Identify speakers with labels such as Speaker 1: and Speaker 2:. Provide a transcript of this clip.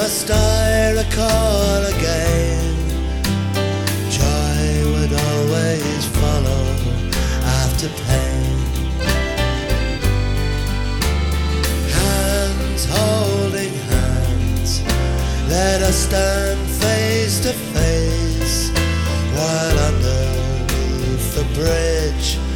Speaker 1: must I recall again, joy would always follow after pain. Hands holding hands, let us stand face to face, while underneath the bridge